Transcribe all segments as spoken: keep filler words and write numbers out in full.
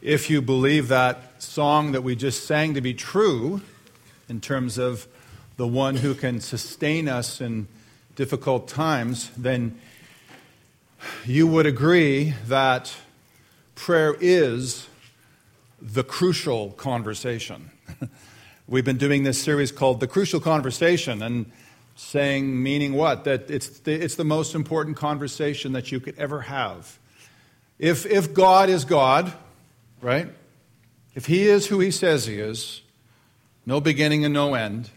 if you believe that song that we just sang to be true in terms of the one who can sustain us in difficult times, then you would agree that prayer is the crucial conversation. We've been doing this series called The Crucial Conversation, and saying, meaning what? That it's the, it's the most important conversation that you could ever have. If, if God is God, right? If He is who He says He is, no beginning and no end,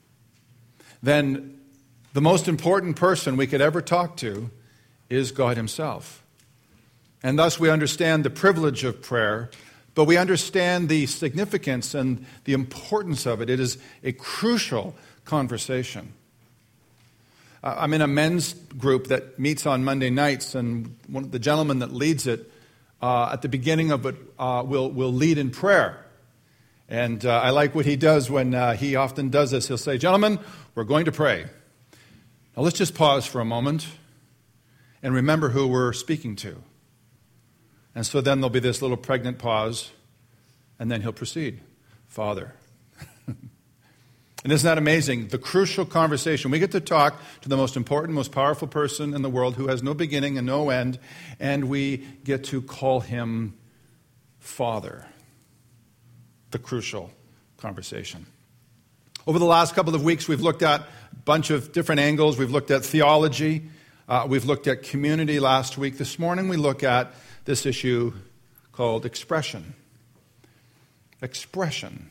then the most important person we could ever talk to is God Himself. And thus we understand the privilege of prayer, but we understand the significance and the importance of it. It is a crucial conversation. Uh, I'm in a men's group that meets on Monday nights, and one of the gentlemen that leads it, uh, at the beginning of it, uh, will, will lead in prayer. And uh, I like what he does when uh, he often does this. He'll say, "Gentlemen, we're going to pray. Now let's just pause for a moment and remember who we're speaking to." And so then there'll be this little pregnant pause, and then he'll proceed. "Father." And isn't that amazing? The crucial conversation. We get to talk to the most important, most powerful person in the world who has no beginning and no end, and we get to call Him Father. The crucial conversation. Over the last couple of weeks, we've looked at a bunch of different angles. We've looked at theology. Uh, we've looked at community last week. This morning, we look at this issue called expression. Expression.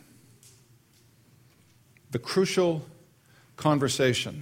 The crucial conversation.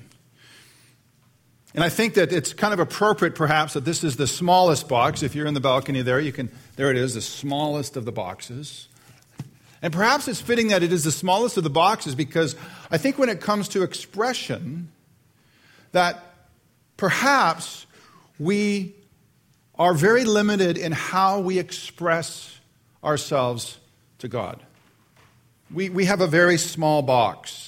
And I think that it's kind of appropriate, perhaps, that this is the smallest box. If you're in the balcony there, you can. There it is, the smallest of the boxes. And perhaps it's fitting that it is the smallest of the boxes because I think when it comes to expression, that perhaps we are very limited in how we express ourselves to God. We, we have a very small box.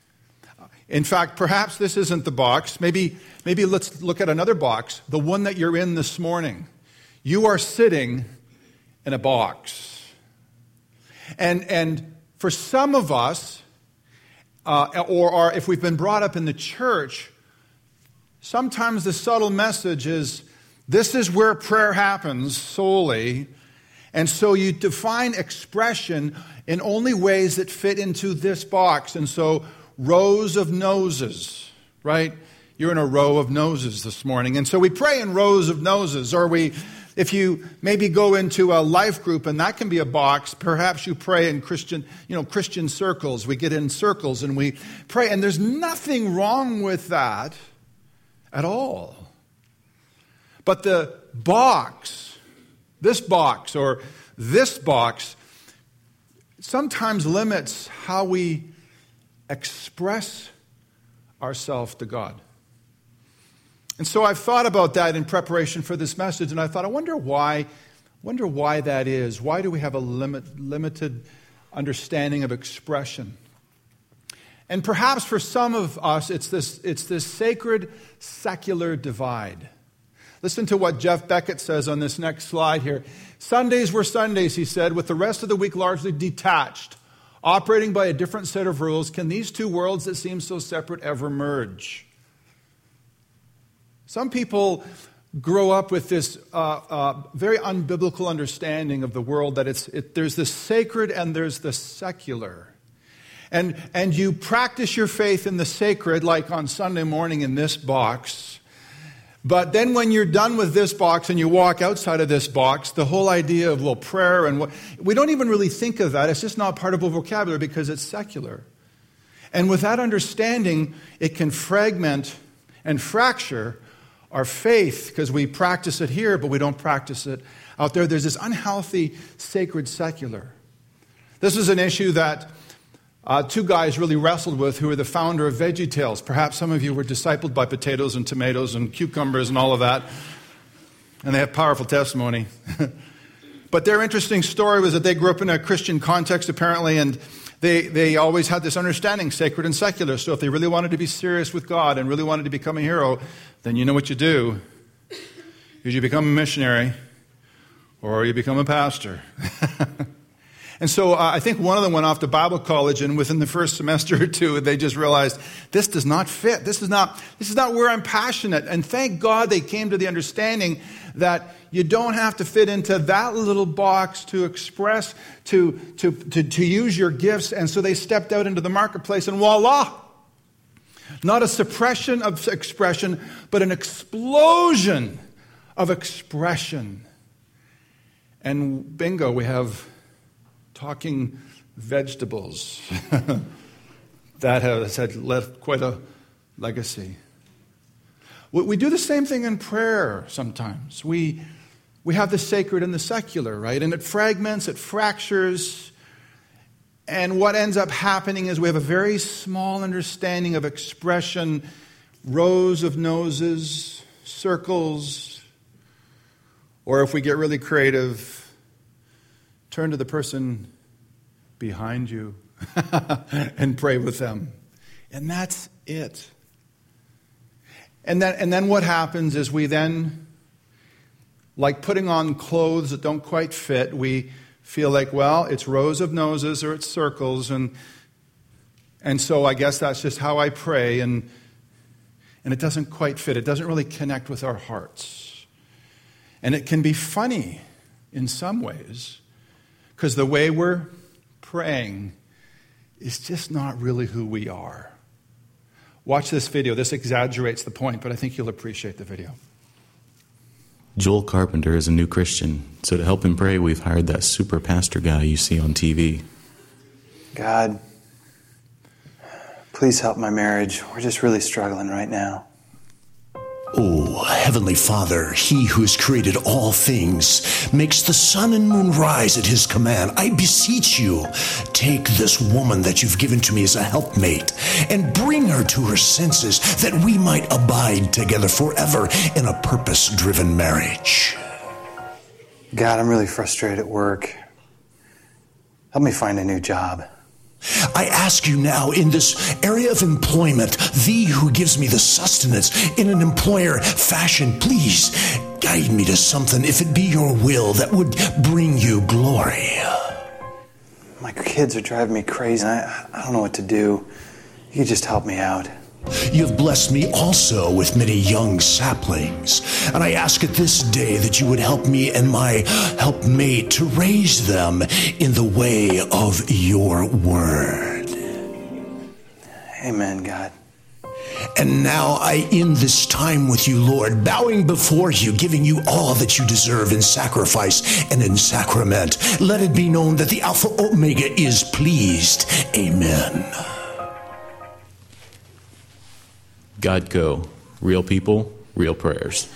In fact, perhaps this isn't the box. Maybe, maybe let's look at another box, the one that you're in this morning. You are sitting in a box. And, and for some of us, uh, or, or if we've been brought up in the church, sometimes the subtle message is, this is where prayer happens solely. And so you define expression in only ways that fit into this box. And so rows of noses, right? You're in a row of noses this morning. And so we pray in rows of noses. Or we, if you maybe go into a life group, and that can be a box, perhaps you pray in Christian, you know, Christian circles. We get in circles and we pray. And there's nothing wrong with that at all. But the box, this box or this box, sometimes limits how we express ourselves to God. And so I've thought about that in preparation for this message, and I thought, I wonder why, wonder why that is. Why do we have a limit, limited understanding of expression? And perhaps for some of us, it's this, it's this sacred secular divide. Listen to what Jeff Beckett says on this next slide here. Sundays were Sundays, he said, with the rest of the week largely detached, operating by a different set of rules. Can these two worlds that seem so separate ever merge? Some people grow up with this uh, uh, very unbiblical understanding of the world, that it's it, there's the sacred and there's the secular. And, and you practice your faith in the sacred, like on Sunday morning in this box. But then when you're done with this box and you walk outside of this box, the whole idea of, well, prayer and what, we don't even really think of that. It's just not part of our vocabulary because it's secular. And with that understanding, it can fragment and fracture our faith because we practice it here, but we don't practice it out there. There's this unhealthy sacred secular. This is an issue that Uh, two guys really wrestled with who are the founder of VeggieTales. Perhaps some of you were discipled by potatoes and tomatoes and cucumbers and all of that. And they have powerful testimony. But their interesting story was that they grew up in a Christian context, apparently, and they, they always had this understanding, sacred and secular. So if they really wanted to be serious with God and really wanted to become a hero, then you know what you do, is you become a missionary, or you become a pastor. And so uh, I think one of them went off to Bible college, and within the first semester or two, they just realized, this does not fit. This is not, this is not where I'm passionate. And thank God they came to the understanding that you don't have to fit into that little box to express, to, to, to, to use your gifts. And so they stepped out into the marketplace, and voila! Not a suppression of expression, but an explosion of expression. And bingo, we have talking vegetables. That has had left quite a legacy. We do the same thing in prayer sometimes. We, we have the sacred and the secular, right? And it fragments, it fractures. And what ends up happening is we have a very small understanding of expression, rows of noses, circles, or if we get really creative, turn to the person behind you and pray with them. And that's it. And then, and then what happens is we then, like putting on clothes that don't quite fit, we feel like, well, it's rows of noses or it's circles, and and so I guess that's just how I pray, and and it doesn't quite fit. It doesn't really connect with our hearts. And it can be funny in some ways, because the way we're praying is just not really who we are. Watch this video. This exaggerates the point, but I think you'll appreciate the video. Joel Carpenter is a new Christian, so to help him pray, we've hired that super pastor guy you see on T V. God, please help my marriage. We're just really struggling right now. Oh, Heavenly Father, He who has created all things, makes the sun and moon rise at His command. I beseech you, take this woman that you've given to me as a helpmate and bring her to her senses, that we might abide together forever in a purpose-driven marriage. God, I'm really frustrated at work. Help me find a new job. I ask you now, in this area of employment, Thee who gives me the sustenance in an employer fashion, please guide me to something, if it be your will, that would bring you glory. My kids are driving me crazy. I, I don't know what to do. You could just help me out. You have blessed me also with many young saplings, and I ask it this day that you would help me and my helpmate to raise them in the way of your word. Amen, God. And now I end this time with you, Lord, bowing before you, giving you all that you deserve in sacrifice and in sacrament. Let it be known that the Alpha Omega is pleased. Amen. God go. Real people, real prayers.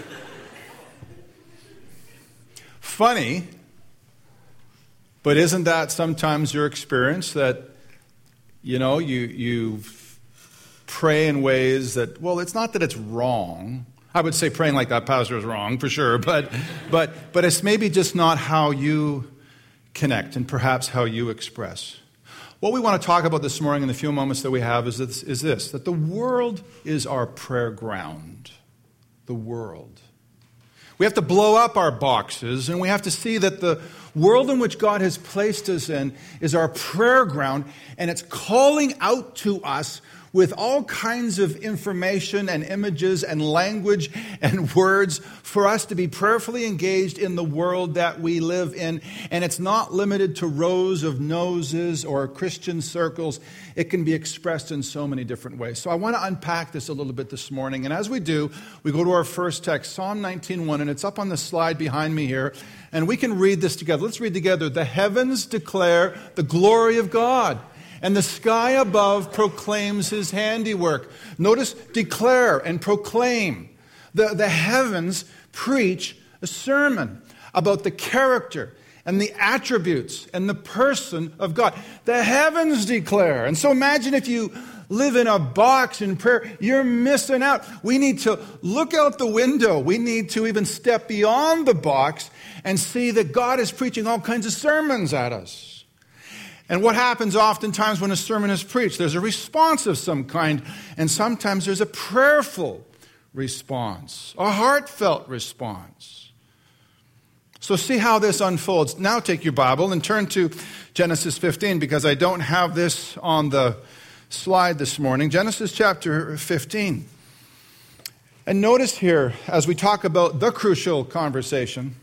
Funny, but isn't that sometimes your experience, that, you know, you you pray in ways that, well, it's not that it's wrong. I would say praying like that pastor is wrong for sure, but but but it's maybe just not how you connect and perhaps how you express. What we want to talk about this morning in the few moments that we have is this, is this, that the world is our prayer ground. The world. We have to blow up our boxes, and we have to see that the world in which God has placed us in is our prayer ground, and it's calling out to us with all kinds of information and images and language and words for us to be prayerfully engaged in the world that we live in. And it's not limited to rows of noses or Christian circles. It can be expressed in so many different ways. So I want to unpack this a little bit this morning. And as we do, we go to our first text, Psalm nineteen one, and it's up on the slide behind me here. And we can read this together. Let's read together. The heavens declare the glory of God, and the sky above proclaims His handiwork. Notice declare and proclaim. The, the heavens preach a sermon about the character and the attributes and the person of God. The heavens declare. And so imagine if you live in a box in prayer, you're missing out. We need to look out the window. We need to even step beyond the box and see that God is preaching all kinds of sermons at us. And what happens oftentimes when a sermon is preached? There's a response of some kind, and sometimes there's a prayerful response, a heartfelt response. So see how this unfolds. Now take your Bible and turn to Genesis fifteen, because I don't have this on the slide this morning. Genesis chapter fifteen. And notice here, as we talk about the crucial conversation,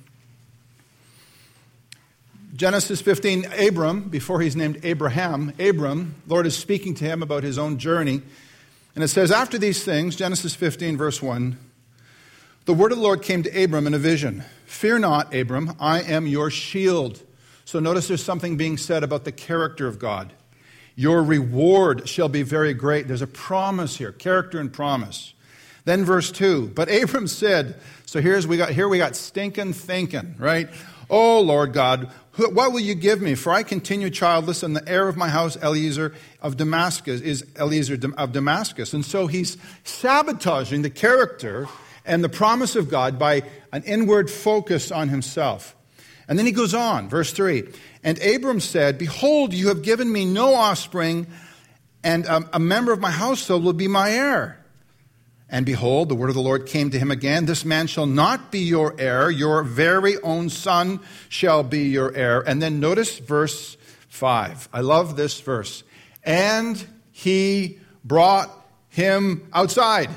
Genesis fifteen, Abram, before he's named Abraham, Abram, Lord is speaking to him about his own journey. And it says, after these things, Genesis fifteen, verse one, the word of the Lord came to Abram in a vision. Fear not, Abram, I am your shield. So notice there's something being said about the character of God. Your reward shall be very great. There's a promise here, character and promise. Then verse two, but Abram said, so here's we got here we got stinking thinking, right? Oh, Lord God, what will you give me? For I continue childless, and the heir of my house, Eliezer of Damascus, is Eliezer of Damascus. And so he's sabotaging the character and the promise of God by an inward focus on himself. And then he goes on, verse three. And Abram said, behold, you have given me no offspring, and a, a member of my household will be my heir. And behold, the word of the Lord came to him again. This man shall not be your heir. Your very own son shall be your heir. And then notice verse five. I love this verse. And he brought him outside.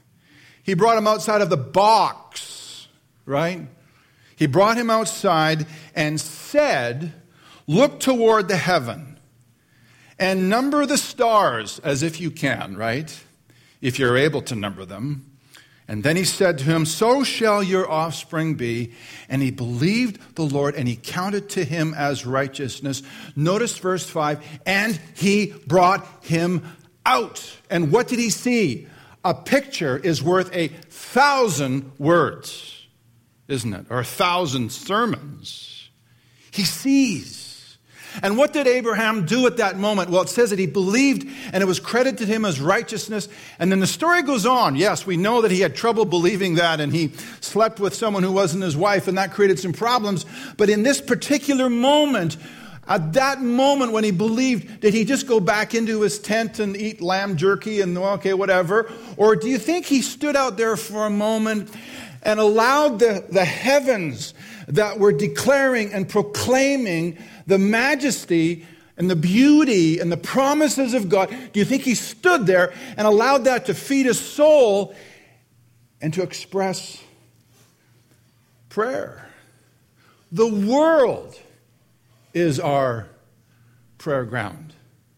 He brought him outside of the box, right? He brought him outside and said, look toward the heaven and number the stars as if you can, right? If you're able to number them. And then he said to him, so shall your offspring be. And he believed the Lord, and he counted to him as righteousness. Notice verse five, and he brought him out. And what did he see? A picture is worth a thousand words, isn't it? Or a thousand sermons. He sees. And what did Abraham do at that moment? Well, it says that he believed, and it was credited to him as righteousness. And then the story goes on. Yes, we know that he had trouble believing that, and he slept with someone who wasn't his wife, and that created some problems. But in this particular moment, at that moment when he believed, did he just go back into his tent and eat lamb jerky and, okay, whatever? Or do you think he stood out there for a moment and allowed the, the heavens that were declaring and proclaiming the majesty and the beauty and the promises of God? Do you think he stood there and allowed that to feed his soul and to express prayer? The world is our prayer ground.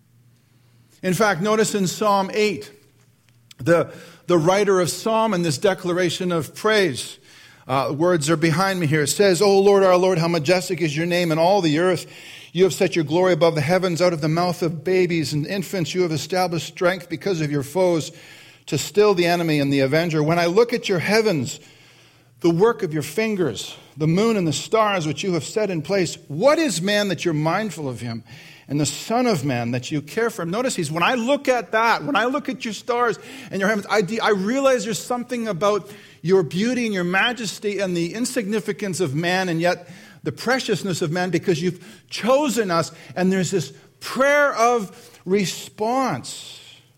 In fact, notice in Psalm eight, the, the writer of Psalm in this declaration of praise, uh, words are behind me here. It says, O Lord, our Lord, how majestic is your name in all the earth. You have set your glory above the heavens. Out of the mouth of babies and infants you have established strength because of your foes, to still the enemy and the avenger. When I look at your heavens, the work of your fingers, the moon and the stars which you have set in place, what is man that you're mindful of him, and the son of man that you care for him? Notice he's, when I look at that, when I look at your stars and your heavens, I, de- I realize there's something about your beauty and your majesty and the insignificance of man, and yet the preciousness of man, because you've chosen us. And there's this prayer of response.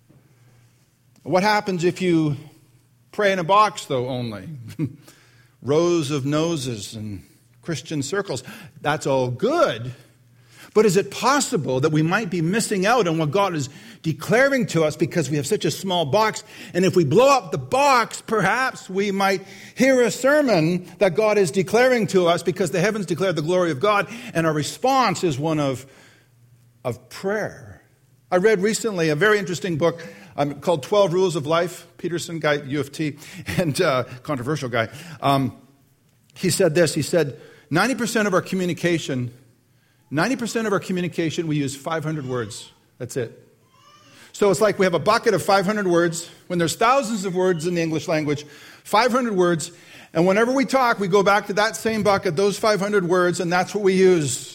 What happens if you pray in a box, though, only? Rows of noses and Christian circles. That's all good. But is it possible that we might be missing out on what God is declaring to us because we have such a small box? And if we blow up the box, perhaps we might hear a sermon that God is declaring to us, because the heavens declare the glory of God, and our response is one of, of prayer. I read recently a very interesting book um, called twelve Rules of Life. Peterson guy, U of T, and uh, controversial guy. Um, he said this. He said, ninety percent of our communication, ninety percent of our communication, we use five hundred words. That's it. So it's like we have a bucket of five hundred words. When there's thousands of words in the English language, five hundred words. And whenever we talk, we go back to that same bucket, those five hundred words, and that's what we use.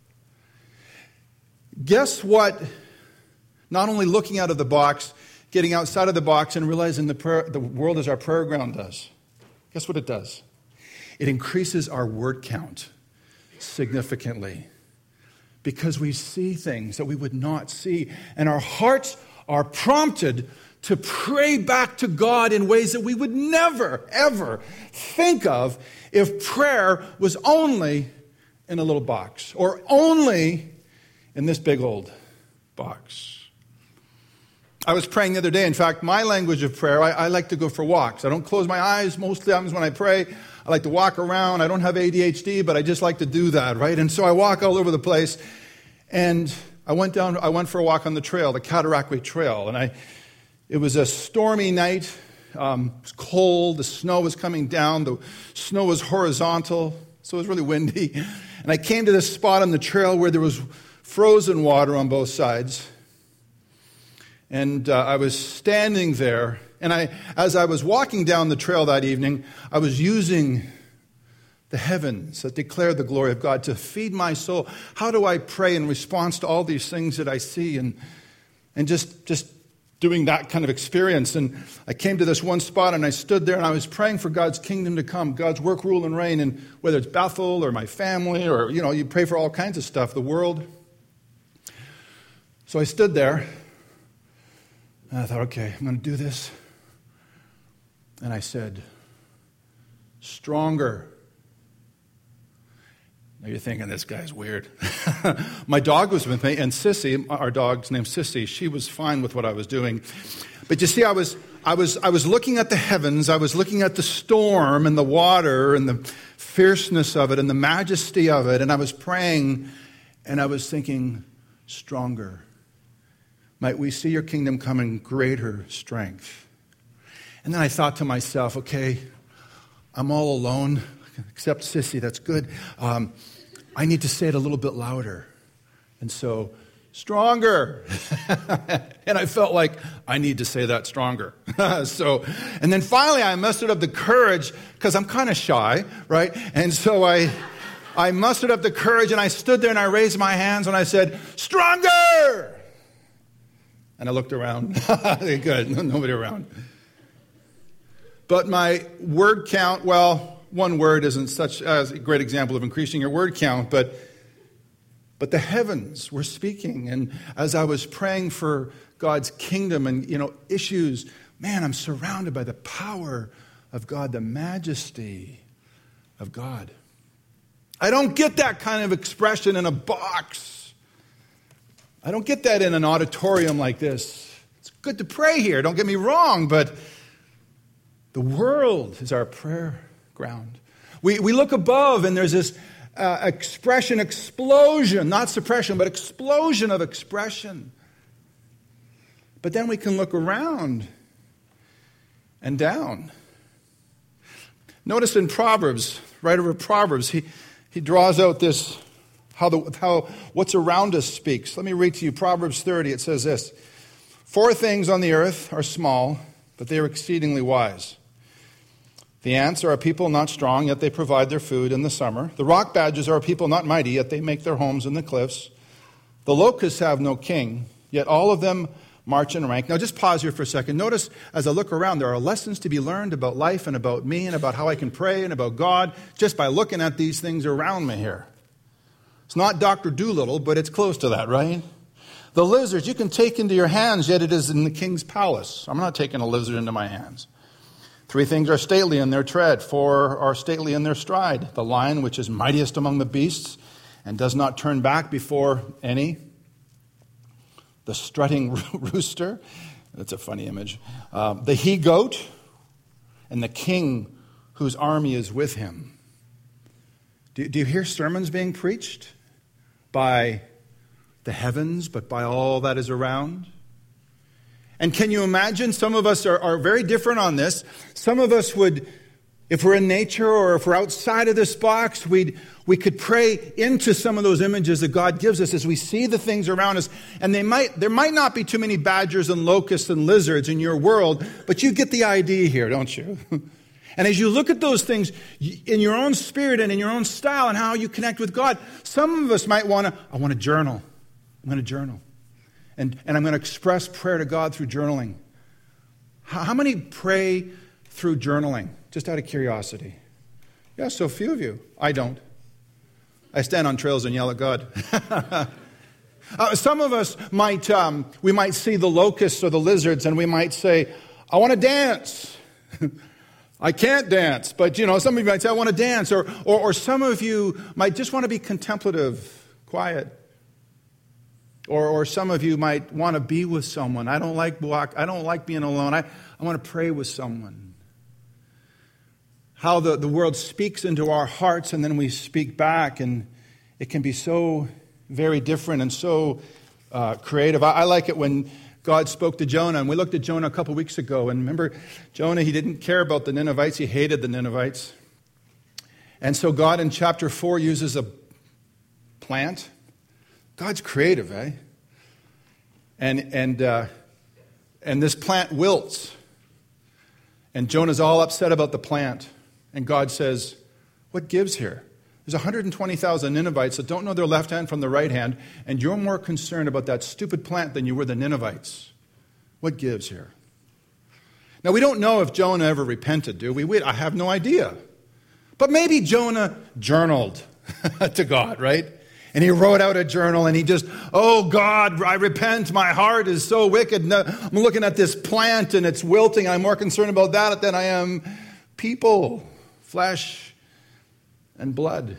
Guess what? Not only looking out of the box, getting outside of the box and realizing the, prayer, the world is our prayer ground does. Guess what it does? It increases our word count significantly, because we see things that we would not see, and our hearts are prompted to pray back to God in ways that we would never, ever think of if prayer was only in a little box or only in this big old box. I was praying the other day. In fact, my language of prayer, I, I like to go for walks. I don't close my eyes most times when I pray. I like to walk around. I don't have A D H D, but I just like to do that, right? And so I walk all over the place. And I went down, I went for a walk on the trail, the Cataraqui Trail. And I, it was a stormy night. Um, it was cold. The snow was coming down. The snow was horizontal, so it was really windy. And I came to this spot on the trail where there was frozen water on both sides. And uh, I was standing there, and I, as I was walking down the trail that evening, I was using the heavens that declare the glory of God to feed my soul. How do I pray in response to all these things that I see? And and just, just doing that kind of experience. And I came to this one spot, and I stood there, and I was praying for God's kingdom to come, God's work, rule, and reign, and whether it's Bethel or my family or, you know, you pray for all kinds of stuff, the world. So I stood there. And I thought, okay, I'm going to do this. And I said, stronger. Now you're thinking, this guy's weird. My dog was with me, and Sissy, our dog's named Sissy, she was fine with what I was doing. But you see, I was, I was, I was looking at the heavens, I was looking at the storm and the water and the fierceness of it and the majesty of it, and I was praying, and I was thinking, stronger. Might we see your kingdom come in greater strength? And then I thought to myself, okay, I'm all alone, except Sissy, that's good. Um, I need to say it a little bit louder. And so, stronger. And I felt like I need to say that stronger. so, and then finally I mustered up the courage, because I'm kind of shy, right? And so I, I mustered up the courage, and I stood there and I raised my hands and I said, stronger! And I looked around. Good, nobody around. But my word count, well, one word isn't such as a great example of increasing your word count, but but the heavens were speaking. And as I was praying for God's kingdom and, you know, issues, man, I'm surrounded by the power of God, the majesty of God. I don't get that kind of expression in a box. I don't get that in an auditorium like this. It's good to pray here, don't get me wrong, but the world is our prayer ground. We we look above, and there's this uh, expression, explosion, not suppression, but explosion of expression. But then we can look around and down. Notice in Proverbs, writer of Proverbs, he, he draws out this How, the, how what's around us speaks. Let me read to you Proverbs thirty. It says this: Four things on the earth are small, but they are exceedingly wise. The ants are a people not strong, yet they provide their food in the summer. The rock badgers are a people not mighty, yet they make their homes in the cliffs. The locusts have no king, yet all of them march in rank. Now just pause here for a second. Notice as I look around, there are lessons to be learned about life and about me and about how I can pray and about God just by looking at these things around me here. It's not Doctor Dolittle, but it's close to that, right? The lizards you can take into your hands, yet it is in the king's palace. I'm not taking a lizard into my hands. Three things are stately in their tread. Four are stately in their stride. The lion, which is mightiest among the beasts, and does not turn back before any. The strutting rooster. That's a funny image. Uh, the he-goat, and the king whose army is with him. Do, do you hear sermons being preached by the heavens, but by all that is around? And can you imagine, some of us are, are very different on this. Some of us would, if we're in nature or if we're outside of this box, we'd, we could pray into some of those images that God gives us as we see the things around us. And they might there might not be too many badgers and locusts and lizards in your world, but you get the idea here, don't you? And as you look at those things in your own spirit and in your own style and how you connect with God, some of us might want to, I want to journal. I'm going to journal. And, and I'm going to express prayer to God through journaling. How, how many pray through journaling? Just out of curiosity. Yeah, so few of you. I don't. I stand on trails and yell at God. Uh, some of us might, um, we might see the locusts or the lizards and we might say, I want to dance. I can't dance, but you know, some of you might say, I want to dance. Or, or, or some of you might just want to be contemplative, quiet. Or, or some of you might want to be with someone. I don't like walk. I don't like being alone. I, I want to pray with someone. How the, the world speaks into our hearts and then we speak back, and it can be so very different and so uh, creative. I, I like it when God spoke to Jonah, and we looked at Jonah a couple weeks ago, and remember, Jonah, he didn't care about the Ninevites. He hated the Ninevites. And so God in chapter four uses a plant. God's creative, eh? And, and, uh, and this plant wilts. And Jonah's all upset about the plant. And God says, what gives here? There's one hundred twenty thousand Ninevites that don't know their left hand from the right hand, and you're more concerned about that stupid plant than you were the Ninevites. What gives here? Now, we don't know if Jonah ever repented, do we? we I have no idea. But maybe Jonah journaled to God, right? And he wrote out a journal and he just, oh God, I repent. My heart is so wicked. I'm looking at this plant and it's wilting. I'm more concerned about that than I am people, flesh and blood.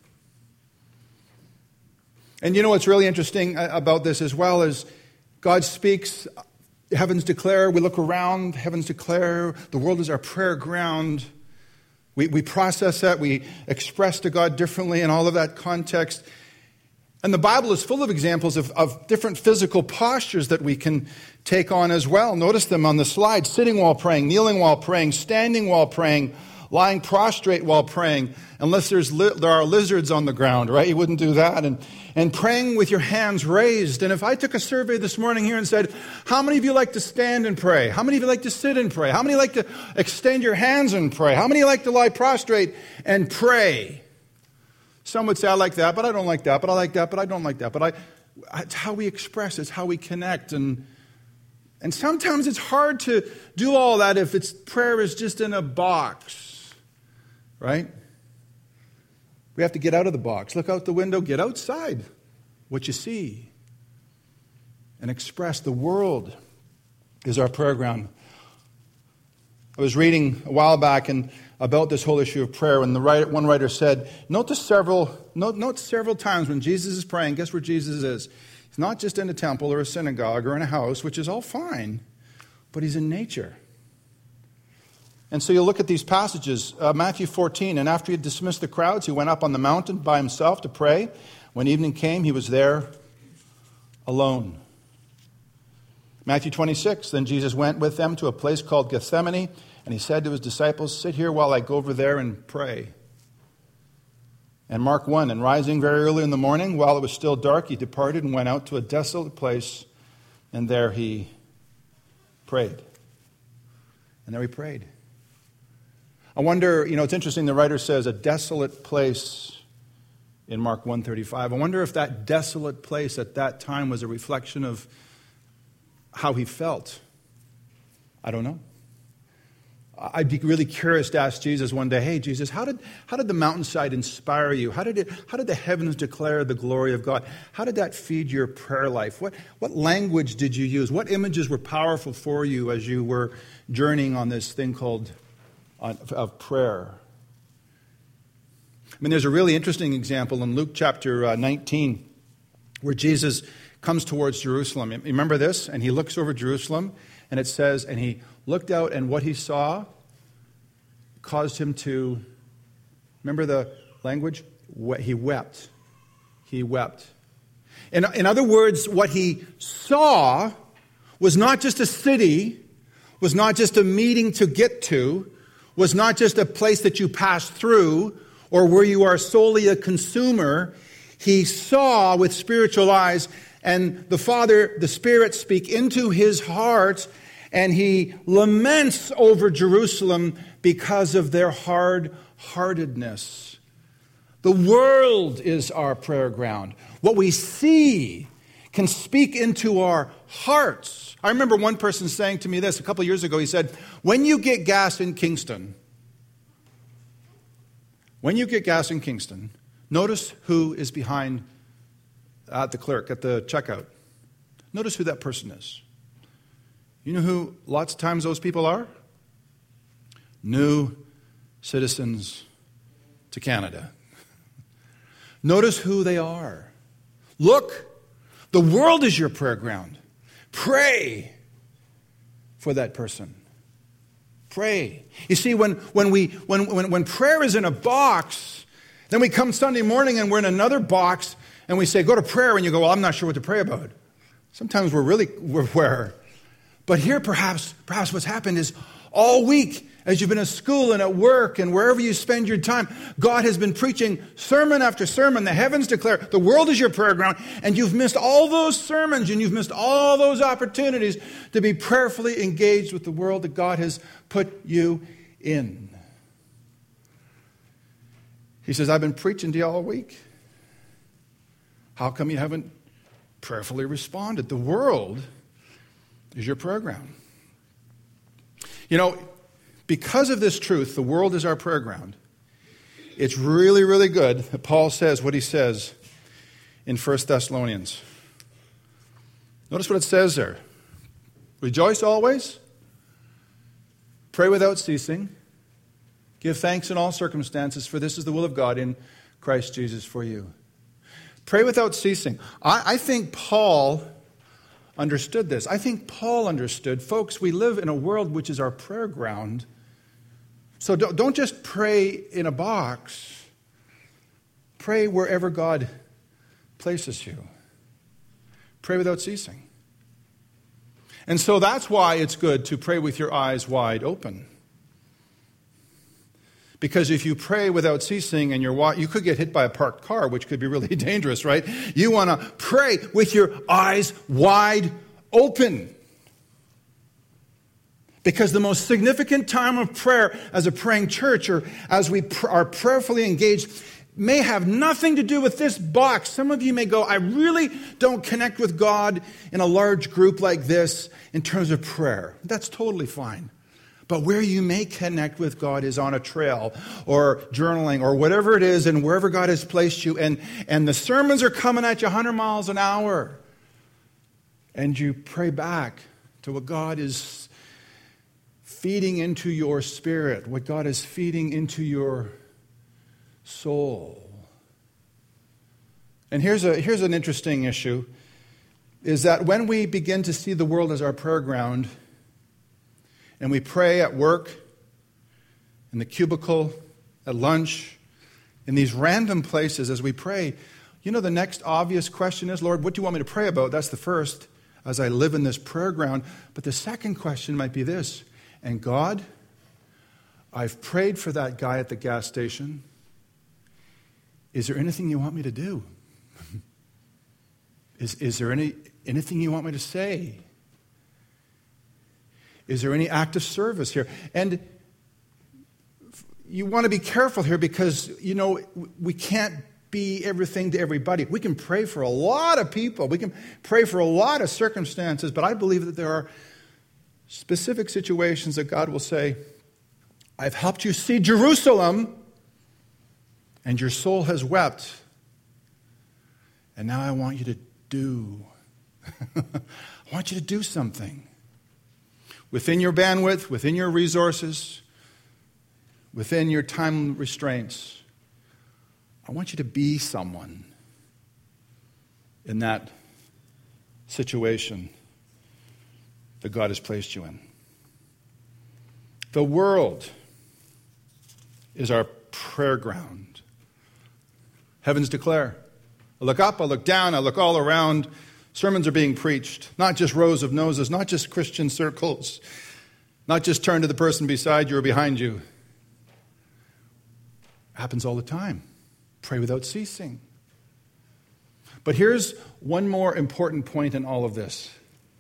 And you know what's really interesting about this as well is God speaks, heavens declare, we look around, heavens declare, the world is our prayer ground. We, we process that, we express to God differently in all of that context. And the Bible is full of examples of, of different physical postures that we can take on as well. Notice them on the slide: sitting while praying, kneeling while praying, standing while praying, lying prostrate while praying, unless there's li- there are lizards on the ground, right? You wouldn't do that. And, and praying with your hands raised. And if I took a survey this morning here and said, how many of you like to stand and pray? How many of you like to sit and pray? How many like to extend your hands and pray? How many like to lie prostrate and pray? Some would say, I like that, but I don't like that, but I like that, but I don't like that. But I, it's how we express, it's how we connect. And, and sometimes it's hard to do all that if it's prayer is just in a box, right? We have to get out of the box. Look out the window, get outside what you see, and express. The world is our prayer ground. I was reading a while back and about this whole issue of prayer, and the writer, one writer said, note, the several, note, note several times when Jesus is praying, guess where Jesus is? He's not just in a temple or a synagogue or in a house, which is all fine, but he's in nature. And so you look at these passages, uh, Matthew fourteen, and after he had dismissed the crowds, he went up on the mountain by himself to pray. When evening came, he was there alone. Matthew twenty-six, then Jesus went with them to a place called Gethsemane, and he said to his disciples, sit here while I go over there and pray. And Mark one, and rising very early in the morning, while it was still dark, he departed and went out to a desolate place, and there he prayed. And there he prayed. I wonder, you know, it's interesting, the writer says a desolate place in Mark one thirty-five. I wonder if that desolate place at that time was a reflection of how he felt. I don't know. I'd be really curious to ask Jesus one day, hey, Jesus, how did how did the mountainside inspire you? How did it how did the heavens declare the glory of God? How did that feed your prayer life? What what language did you use? What images were powerful for you as you were journeying on this thing called uh, of prayer? I mean, there's a really interesting example in Luke chapter nineteen where Jesus comes towards Jerusalem. You remember this? And he looks over Jerusalem, and it says, and he looked out, and what he saw caused him to, remember the language? He wept. He wept. In, in other words, what he saw was not just a city, was not just a meeting to get to, was not just a place that you pass through, or where you are solely a consumer. He saw with spiritual eyes, and the Father, the Spirit speak into his heart, and he laments over Jerusalem because of their hard-heartedness. The world is our prayer ground. What we see can speak into our hearts. I remember one person saying to me this a couple of years ago. He said, when you get gas in Kingston, when you get gas in Kingston, notice who is behind at the clerk, at the checkout. Notice who that person is. You know who lots of times those people are? New citizens to Canada. Notice who they are. Look, the world is your prayer ground. Pray for that person. Pray. You see, when, when, we, when, when, when prayer is in a box, then we come Sunday morning and we're in another box and we say, go to prayer, and you go, well, I'm not sure what to pray about. Sometimes we're really, we're where. But here perhaps, perhaps what's happened is all week, as you've been at school and at work and wherever you spend your time, God has been preaching sermon after sermon. The heavens declare the world is your prayer ground, and you've missed all those sermons and you've missed all those opportunities to be prayerfully engaged with the world that God has put you in. He says, I've been preaching to you all week. How come you haven't prayerfully responded? The world is your prayer ground. You know, because of this truth, the world is our prayer ground. It's really, really good that Paul says what he says in First Thessalonians. Notice what it says there. Rejoice always. Pray without ceasing. Give thanks in all circumstances, for this is the will of God in Christ Jesus for you. Pray without ceasing. I, I think Paul understood this. I think Paul understood. Folks, we live in a world which is our prayer ground. So don't, don't just pray in a box. Pray wherever God places you. Pray without ceasing. And so that's why it's good to pray with your eyes wide open. Because if you pray without ceasing and you're you could get hit by a parked car, which could be really dangerous, right? You want to pray with your eyes wide open. Because the most significant time of prayer as a praying church, or as we pr- are prayerfully engaged, may have nothing to do with this box. Some of you may go, I really don't connect with God in a large group like this in terms of prayer. That's totally fine. But where you may connect with God is on a trail or journaling or whatever it is, and wherever God has placed you. And, and the sermons are coming at you one hundred miles an hour. And you pray back to what God is feeding into your spirit, what God is feeding into your soul. And here's a here's an interesting issue, is that when we begin to see the world as our prayer ground, and we pray at work, in the cubicle, at lunch, in these random places as we pray, you know, the next obvious question is, Lord, what do you want me to pray about? That's the first, as I live in this prayer ground. But the second question might be this, and God, I've prayed for that guy at the gas station. Is there anything you want me to do? Is, is there any anything you want me to say? Is there any act of service here? And you want to be careful here because, you know, we can't be everything to everybody. We can pray for a lot of people. We can pray for a lot of circumstances, but I believe that there are specific situations that God will say, I've helped you see Jerusalem, and your soul has wept, and now I want you to do. I want you to do something. Within your bandwidth, within your resources, within your time restraints, I want you to be someone in that situation that God has placed you in. The world is our prayer ground. Heavens declare. I look up, I look down, I look all around. Sermons are being preached, not just rows of noses, not just Christian circles, not just turn to the person beside you or behind you. It happens all the time. Pray without ceasing. But here's one more important point in all of this,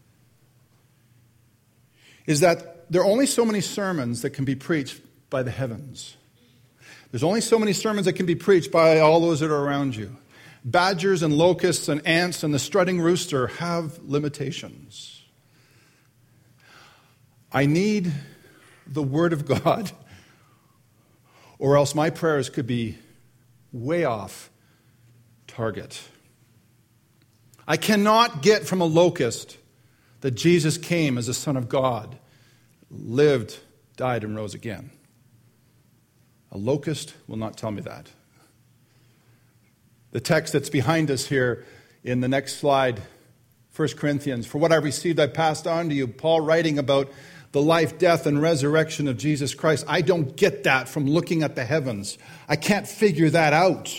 is that there are only so many sermons that can be preached by the heavens. There's only so many sermons that can be preached by all those that are around you. Badgers and locusts and ants and the strutting rooster have limitations. I need the Word of God, or else my prayers could be way off target. I cannot get from a locust that Jesus came as the Son of God, lived, died, and rose again. A locust will not tell me that. The text that's behind us here in the next slide, First Corinthians, for what I received I passed on to you, Paul writing about the life, death, and resurrection of Jesus Christ. I don't get that from looking at the heavens. I can't figure that out.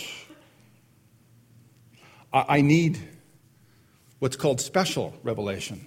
I need what's called special revelation.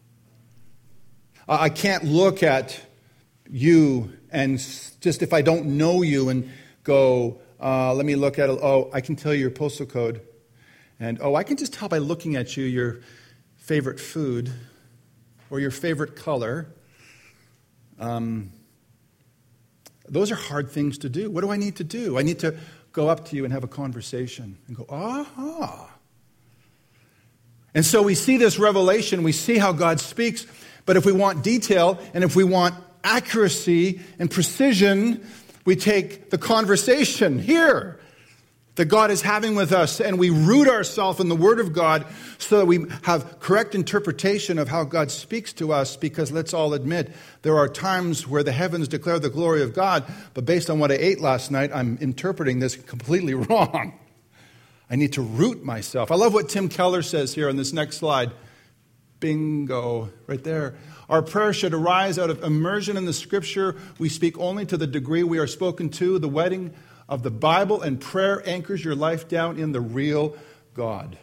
I can't look at you and just, if I don't know you, and go, uh, let me look at it. Oh, I can tell you your postal code. And, oh, I can just tell by looking at you your favorite food or your favorite color. Um, those are hard things to do. What do I need to do? I need to go up to you and have a conversation and go, aha. And so we see this revelation, we see how God speaks, but if we want detail and if we want accuracy and precision, we take the conversation here that God is having with us and we root ourselves in the Word of God so that we have correct interpretation of how God speaks to us, because let's all admit there are times where the heavens declare the glory of God, but based on what I ate last night, I'm interpreting this completely wrong. I need to root myself. I love what Tim Keller says here on this next slide. Bingo, right there. Our prayer should arise out of immersion in the Scripture. We speak only to the degree we are spoken to. The wedding of the Bible and prayer anchors your life down in the real God.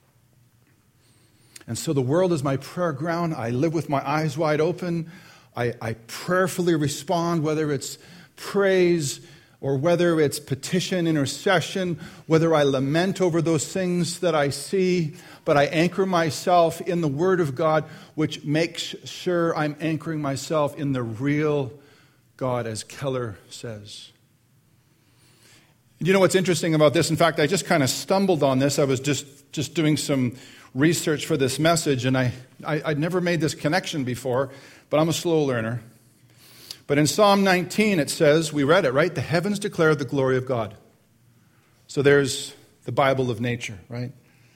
And so the world is my prayer ground. I live with my eyes wide open. I, I prayerfully respond, whether it's praise or whether it's petition, intercession, whether I lament over those things that I see, but I anchor myself in the Word of God, which makes sure I'm anchoring myself in the real God, as Keller says. You know what's interesting about this? In fact, I just kind of stumbled on this. I was just, just doing some research for this message, and I, I, I'd never made this connection before, but I'm a slow learner. But in Psalm nineteen, it says, we read it, right? The heavens declare the glory of God. So there's the Bible of nature, right?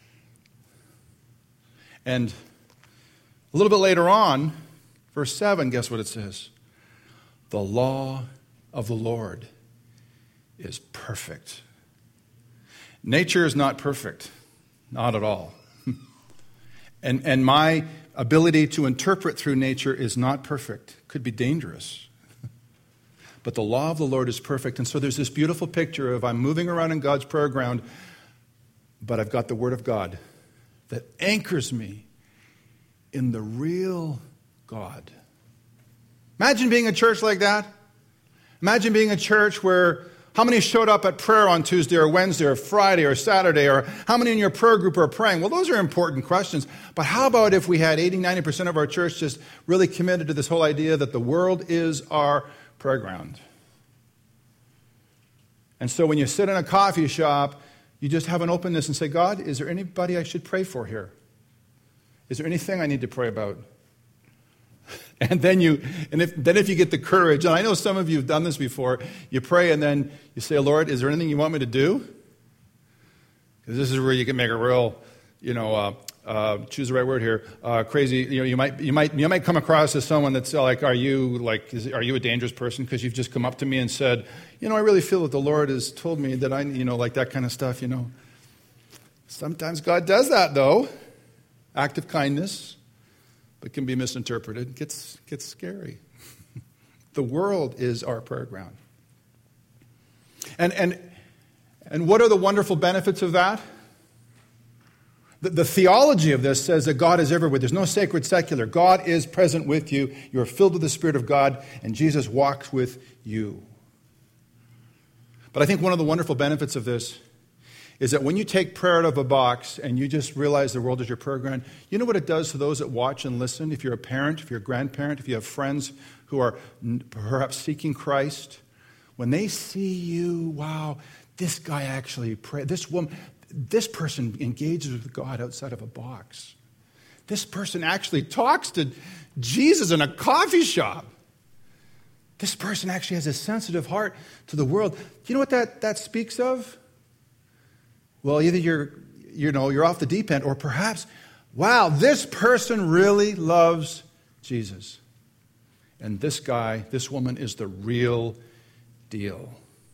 And a little bit later on, verse seven, guess what it says? The law of the Lord is perfect. Nature is not perfect, not at all. and, and my ability to interpret through nature is not perfect. Could be dangerous. But the law of the Lord is perfect. And so there's this beautiful picture of I'm moving around in God's prayer ground, but I've got the Word of God that anchors me in the real God. Imagine being a church like that. Imagine being a church where how many showed up at prayer on Tuesday or Wednesday or Friday or Saturday, or how many in your prayer group are praying? Well, those are important questions. But how about if we had eighty, ninety percent of our church just really committed to this whole idea that the world is our prayer ground? And so when you sit in a coffee shop, you just have an openness and say, God, is there anybody I should pray for here? Is there anything I need to pray about? And then you, and if then if you get the courage, and I know some of you have done this before, you pray and then you say, Lord, is there anything you want me to do? Because this is where you can make a real, you know, uh, uh, choose the right word here, uh, crazy. You know, you might you might you might come across as someone that's like, are you like, is, are you a dangerous person because you've just come up to me and said, you know, I really feel that the Lord has told me that I, you know, like that kind of stuff. You know, sometimes God does that though, act of kindness. It can be misinterpreted. It gets, gets scary. The world is our prayer ground. And, and, and what are the wonderful benefits of that? The, the theology of this says that God is everywhere. There's no sacred secular. God is present with you. You are filled with the Spirit of God, and Jesus walks with you. But I think one of the wonderful benefits of this is that when you take prayer out of a box and you just realize the world is your prayer ground, you know what it does to those that watch and listen? If you're a parent, if you're a grandparent, if you have friends who are perhaps seeking Christ, when they see you, wow, this guy actually prays, this woman, this person engages with God outside of a box. This person actually talks to Jesus in a coffee shop. This person actually has a sensitive heart to the world. Do you know what that, that speaks of? Well, either you're you know, you're off the deep end. Or perhaps, wow, this person really loves Jesus. And this guy, this woman is the real deal.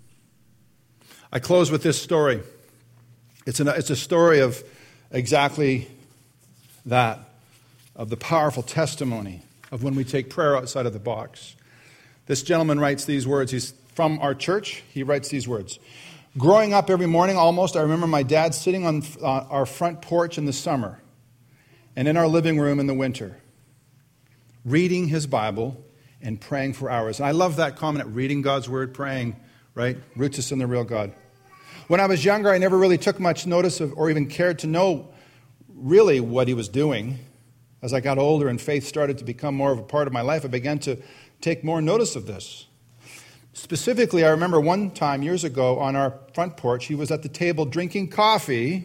I close with this story. It's, an, it's a story of exactly that, of the powerful testimony of when we take prayer outside of the box. This gentleman writes these words. He's from our church. He writes these words. Growing up every morning almost, I remember my dad sitting on uh, our front porch in the summer and in our living room in the winter, reading his Bible and praying for hours. And I love that comment, reading God's word, praying, right? Roots us in the real God. When I was younger, I never really took much notice of or even cared to know really what he was doing. As I got older and faith started to become more of a part of my life, I began to take more notice of this. Specifically, I remember one time years ago on our front porch, he was at the table drinking coffee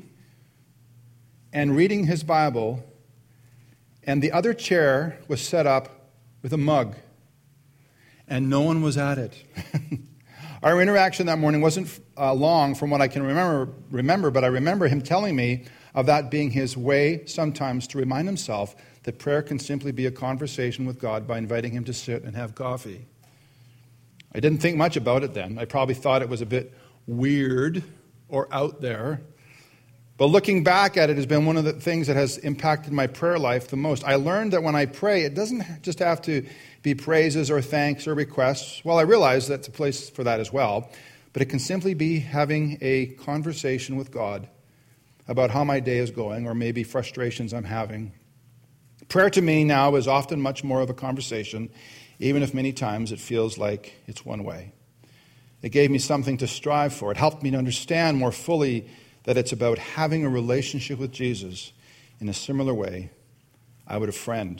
and reading his Bible, and the other chair was set up with a mug, and no one was at it. Our interaction that morning wasn't uh, long from what I can remember, remember, but I remember him telling me of that being his way sometimes to remind himself that prayer can simply be a conversation with God by inviting him to sit and have coffee. I didn't think much about it then. I probably thought it was a bit weird or out there. But looking back at it has been one of the things that has impacted my prayer life the most. I learned that when I pray, it doesn't just have to be praises or thanks or requests. Well, I realize that's a place for that as well. But it can simply be having a conversation with God about how my day is going or maybe frustrations I'm having. Prayer to me now is often much more of a conversation, even if many times it feels like it's one way. It gave me something to strive for. It helped me to understand more fully that it's about having a relationship with Jesus in a similar way I would a friend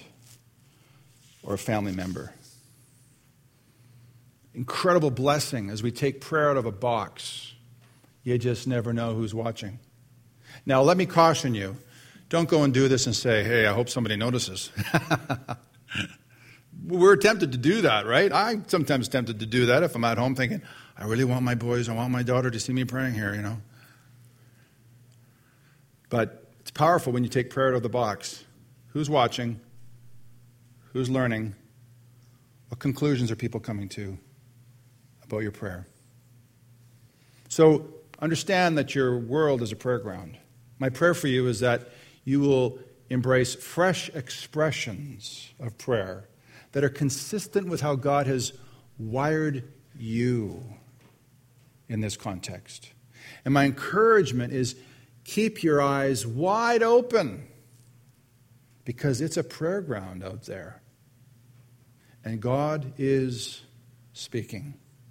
or a family member. Incredible blessing as we take prayer out of a box. You just never know who's watching. Now, let me caution you. Don't go and do this and say, hey, I hope somebody notices. We're tempted to do that, right? I'm sometimes tempted to do that if I'm at home thinking, I really want my boys, I want my daughter to see me praying here, you know. But it's powerful when you take prayer out of the box. Who's watching? Who's learning? What conclusions are people coming to about your prayer? So understand that your world is a prayer ground. My prayer for you is that you will embrace fresh expressions of prayer that are consistent with how God has wired you in this context. And my encouragement is keep your eyes wide open because it's a prayer ground out there. And God is speaking.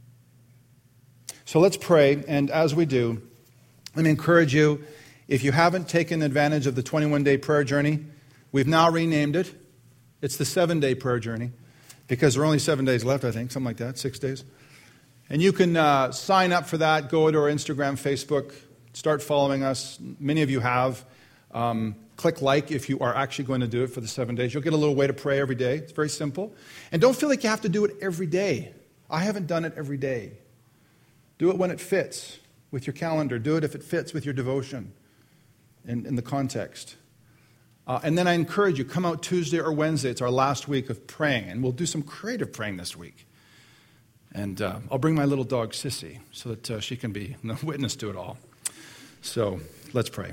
So let's pray, and as we do, let me encourage you, if you haven't taken advantage of the twenty-one day prayer journey, we've now renamed it. It's the seven-day prayer journey because there are only seven days left, I think, something like that, six days. And you can uh, sign up for that, go to our Instagram, Facebook, start following us. Many of you have. Um, click like if you are actually going to do it for the seven days. You'll get a little way to pray every day. It's very simple. And don't feel like you have to do it every day. I haven't done it every day. Do it when it fits with your calendar. Do it if it fits with your devotion in, in the context. Uh, and then I encourage you, come out Tuesday or Wednesday. It's our last week of praying. And we'll do some creative praying this week. And uh, I'll bring my little dog, Sissy, so that uh, she can be the witness to it all. So let's pray.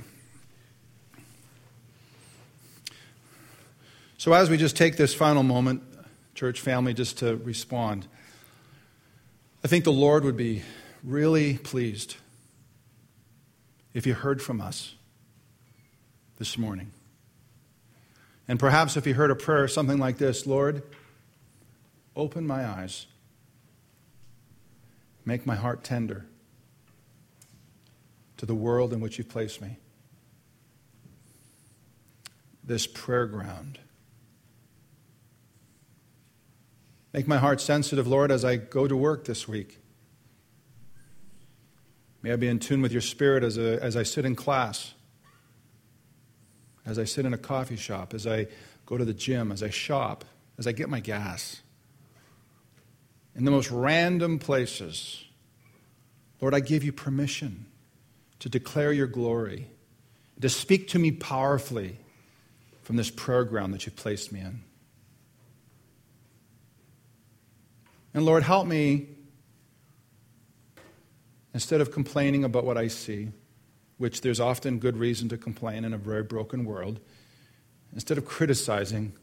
So as we just take this final moment, church family, just to respond, I think the Lord would be really pleased if you heard from us this morning. And perhaps if you heard a prayer, something like this, Lord, open my eyes. Make my heart tender to the world in which you've placed me. This prayer ground. Make my heart sensitive, Lord, as I go to work this week. May I be in tune with your Spirit as, a, as I sit in class, as I sit in a coffee shop, as I go to the gym, as I shop, as I get my gas. In the most random places, Lord, I give you permission to declare your glory to speak to me powerfully from this prayer ground that you've placed me in. And Lord, help me, instead of complaining about what I see, which there's often good reason to complain in a very broken world, instead of criticizing,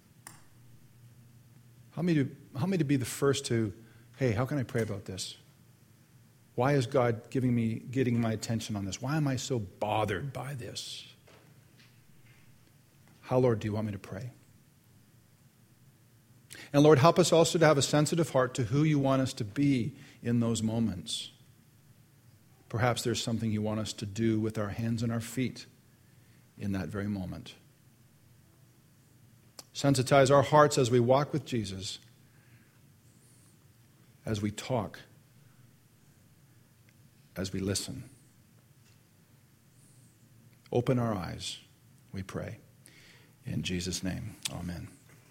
help me to, help me to be the first to, hey, how can I pray about this? Why is God giving me, getting my attention on this? Why am I so bothered by this? How, Lord, do you want me to pray? And Lord, help us also to have a sensitive heart to who you want us to be in those moments. Perhaps there's something you want us to do with our hands and our feet in that very moment. Sensitize our hearts as we walk with Jesus, as we talk, as we listen. Open our eyes, we pray. In Jesus' name, amen.